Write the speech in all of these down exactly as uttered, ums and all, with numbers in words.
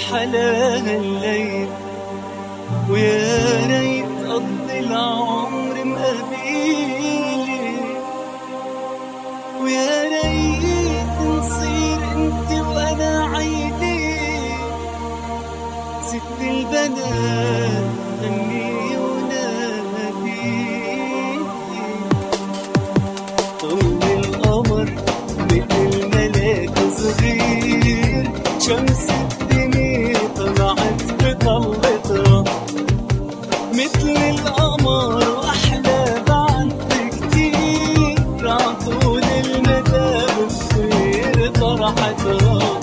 حلاها الليل، ويا ريت قضي العمر مقابيلي، ويا ريت نصير انت وانا عيدي ست البنات غني ونادي. طل القمر مثل ملاك صغير، شمس الدنيا طلعت بطلتها مثل القمر واحلى بعد كتير، عطول المدى بتصير طرحتها.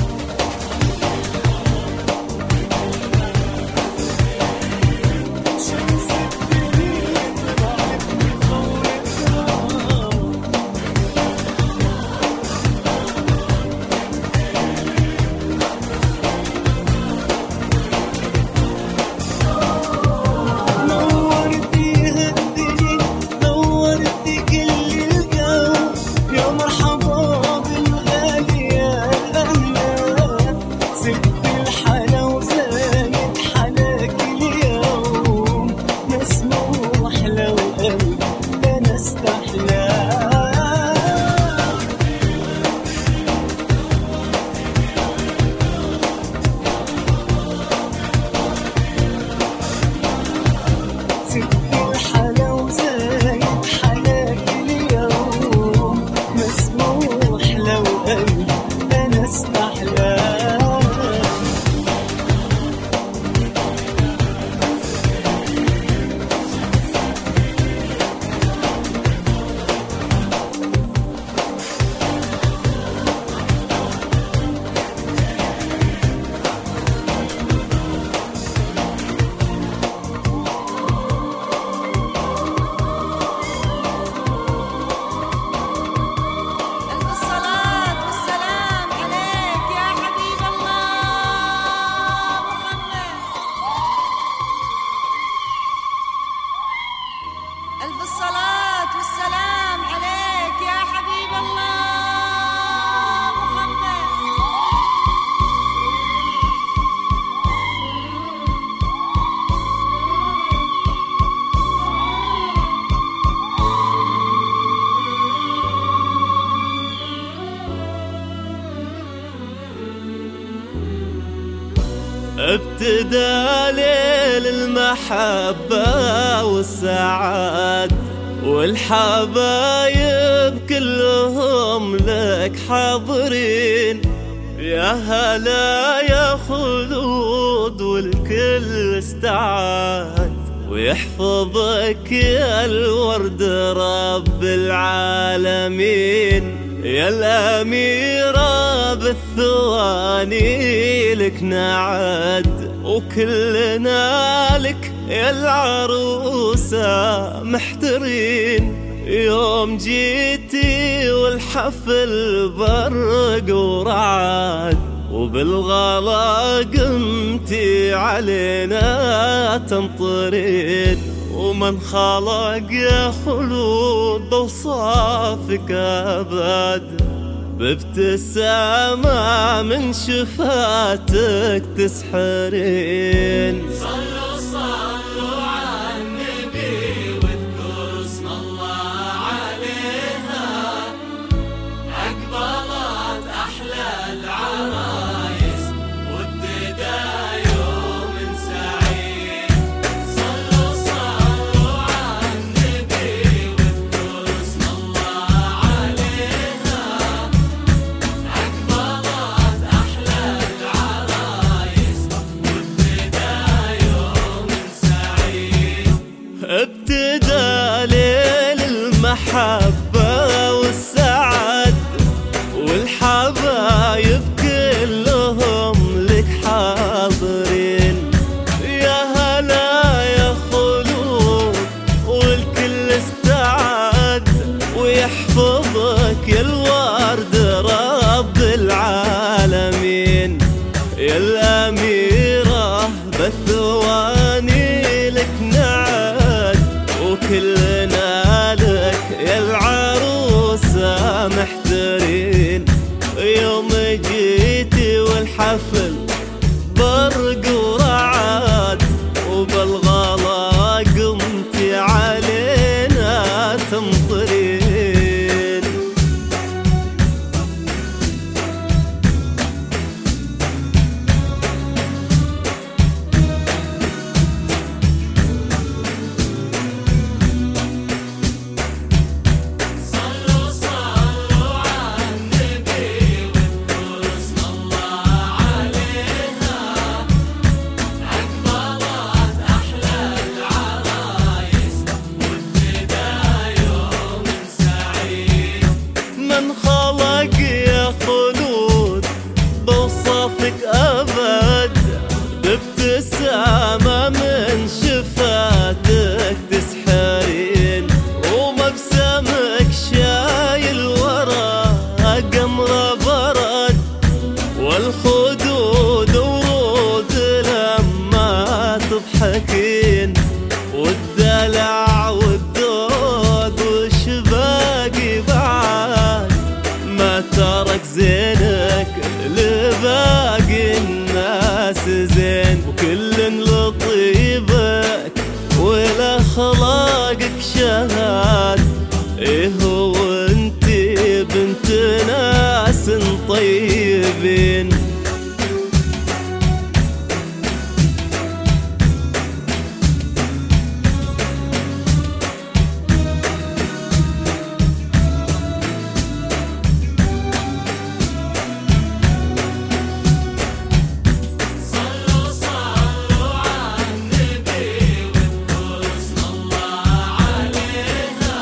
ألف الصلاة والسلام عليك يا حبيب الله محمد. ابتدى ليل المحبة والسعاد، والحبايب كلهم لك حاضرين. يا هلا يا خلود والكل استعاد، ويحفظك يا الورد رب العالمين. يا الأميرة بالثواني لك نعد، وكلنا لك يا العروسة محترين. يوم جيتي والحفل برق ورعد، وبالغلا قمتي علينا تنطرين. ومن خلق يا خلود وصافك أبد، بابتسامة من شفاتك تسحرين. صلوا صلوا على النبي واذكروا اسم الله عليها، أقبلت أحلى العرايس وابتدى يوم سعيد. صلوا صلوا على النبي واذكروا اسم الله عليها، أقبلت أحلى العرايس وابتدى يوم سعيد. ابتدى ليل المحبة والسعد، والحبايب كلهم لك حاضرين. يا هلا يا خلود والكل استعد، ويحفظك يا الورد رب العالمين. يا الأميرة بالثواني لك نعد، وكلنا لك يا العروسة محترين. يوم جيتي والحفل برق ورعد وبالغلا قمتي علينا تمطرين. صلوا صلوا على النبي واذكروا اسم الله عليها، أقبلت أحلى العرايس وابتدى يوم سعيد. من خلق يا خلود بوصفك أبد، بابتسامة من شفاتك تسحرين، ومبسمك شايل ورا قمرة برد، والخدود ورود لما تضحكين، والدلع والذوق وش باقي بعد، ما ترك زينك لباقي الناس زين، وكل لطيبك ولأخلاقك شهاد. ايه وانتي بنت ناس طيبين. صلوا صلوا على النبي واذكروا اسم الله عليها،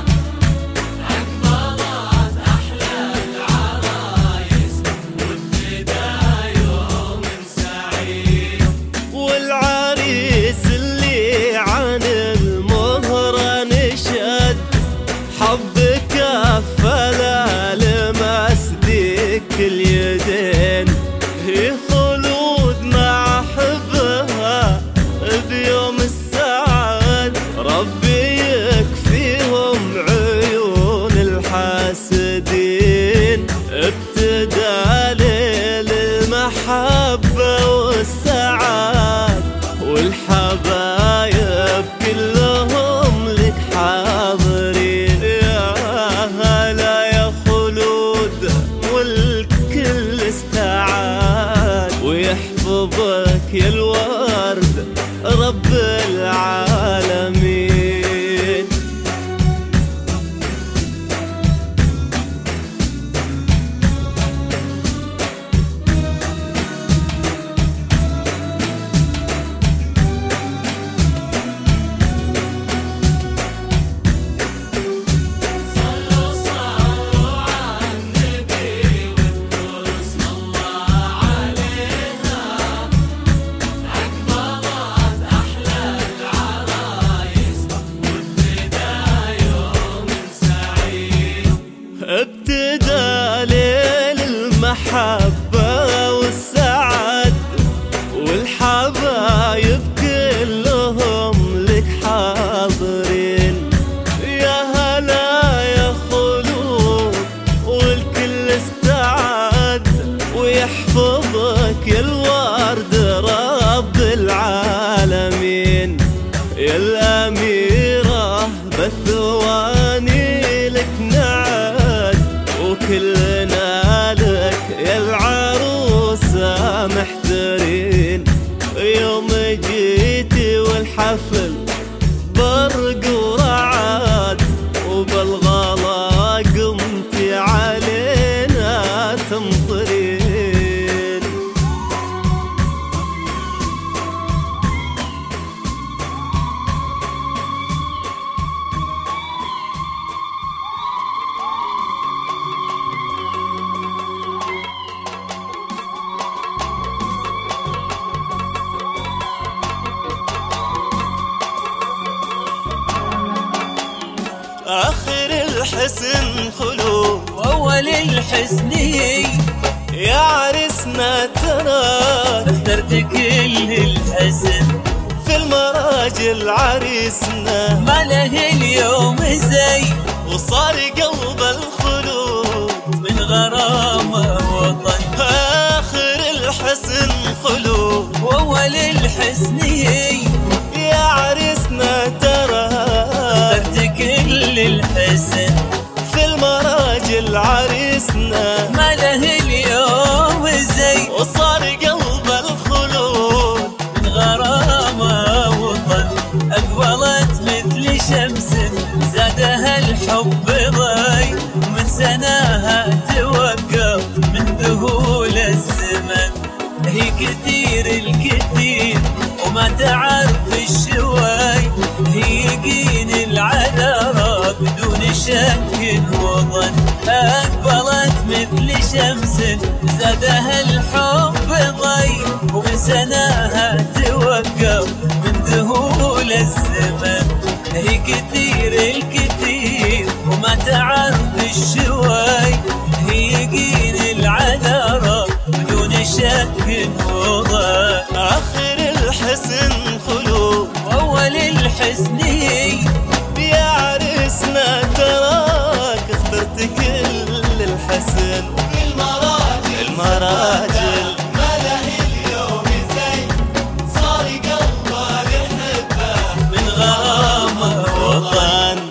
أقبلت أحلى العرايس وابتدى يوم سعيد. والعريس اللي عن المهرة نشد، حبك فلا لمس ذيك اليدين، هي خلود مع حبها بيوم السعد، ربي يكفيهم عيون الحاسدين. ابتدى ليل المحبة والسعاد، والحبايب كلهم لك حاضرين. يا هلا يا خلود والكل استعاد، ويحفظك يا الورد رب العالمين. صلوا صلوا على النبي واذكروا اسم الله عليها، أقبلت أحلى العرايس وابتدى يوم سعيد. ابتدى ليل المحبة والسعد، والحبايب كلهم لك حاضرين. يا هلا يا خلود والكل استعد، ويحفظك يا الورد رب العالمين. يا الأميرة بالثواني لك نعد، وكلنا لك يا العروسة محترين. يوم جيتي والحفل برق ورعد، وبالغلا قمتي علينا تمطرين. آخر الحسن خلود وأول الحزني، يا عرسنا تراك اخترت كل الحزن، في المراجل عريسنا ما له اليوم زي، وصار قلب الخلود من غرامة وطن. آخر الحسن خلود هي كثير الكثير وما تعرف الشواي، هي يقين العذارى بدون شك وظن، أقبلت مثل شمس زادها الحب ضي، ومن سناها توقف من ذهول الزمن، هي كثير الكثير وما تعرف الشواي، هي يقين العذارى بدون شك وظن، آخر الحسن خلود وأول الحسن هي، يا عرسنا تراك اخترت كل الحسن. المراجل المراجل ملأ اليوم زي صار قلبه يحبه من غرامه وطن.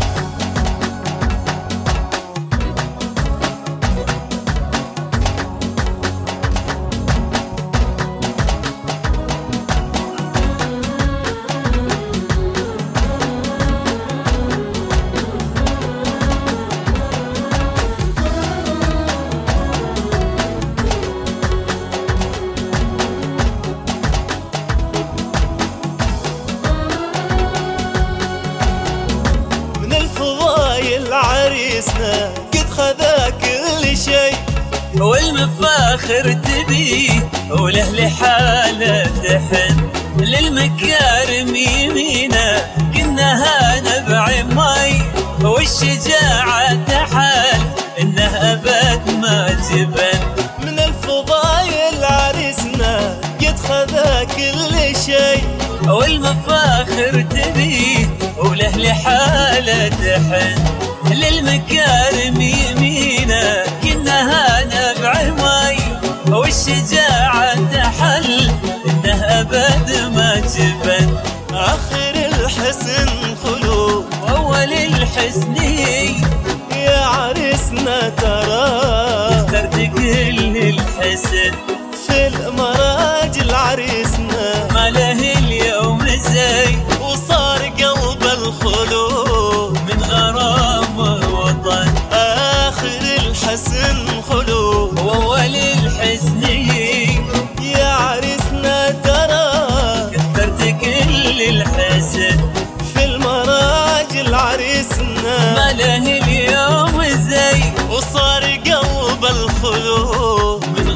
عريسنا قد خذا كل شيء، والمفاخر تبيه وله لحاله تحن، للمكارم يمينه كنها نبع مي، والشجاعة تحال انه ابد ما جبن. من الفضايل عريسنا قد خذا كل شيء، والمفاخر تبيه وله لحاله تحن، للمكارم يمينه كنها نبع مي، والشجاعة تحل انه ابد ما جبن. آخر الحسن خلود واول الحسن هي، يا عرسنا ترى اخترت كل الحسن، في المراجل عريسنا ما له اليوم زي، وصار قلب الخلود من غرامه وطن. آخر الحسن خلود واول الحسن هي، يا عرسنا ترى اخترت كل الحسن، في المراجل عريسنا ما له اليوم زي، وصار قلب الخلود من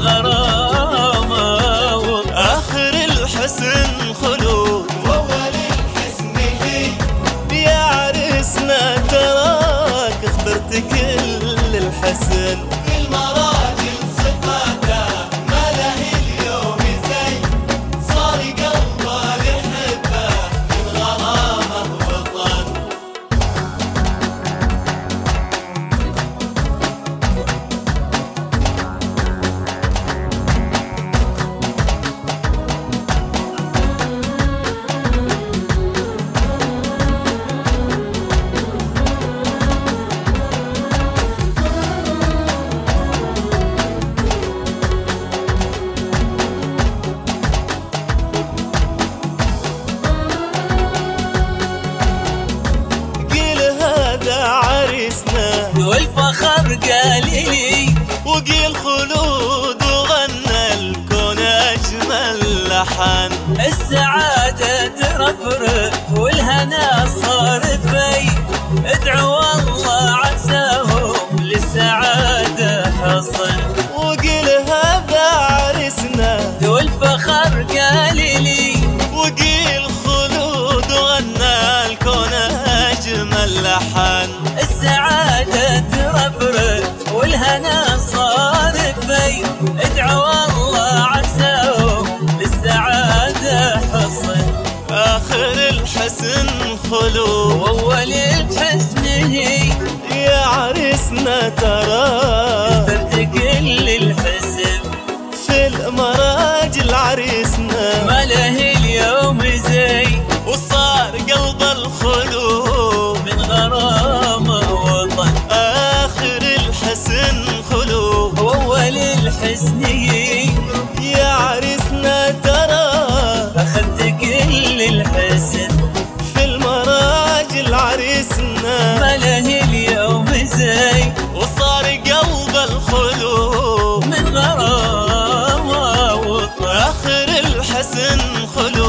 غرامه وطن. آخر الحسن خلود وأول الحسن هي، يا عرسنا تراك اخترت كل الحسن. المراجل صفاته ملأ اليوم زي صار قلبه يحبه من غرامه وطن. والفخر قال لي، وقيل خلود وغنى الكون أجمل لحن، السعادة ترفرف والهنا صار في، ادعوا الله عساهم للسعادة حصن. وقيل هذا عرسنا والفخر قال لي، وقيل خلود وغنى الكون أجمل لحن، السعادة ترفرف والهنا صار في، ادعوا الله عساهم للسعادة حصن. آخر الحسن خلود واول الحسن هي، يا عرسنا ترى اخترت كل الحسن، في المراجل عريسنا ما له اليوم زي، وصار قلب الخلود من غرامه وطن. آخر الحسن خلود واول الحسن هي، يا عرسنا ترى اخذت كل الحسن، في المراجل عريسنا ما له اليوم زي، وصار قلب الخلود من غرامه وطن. الحسن خلو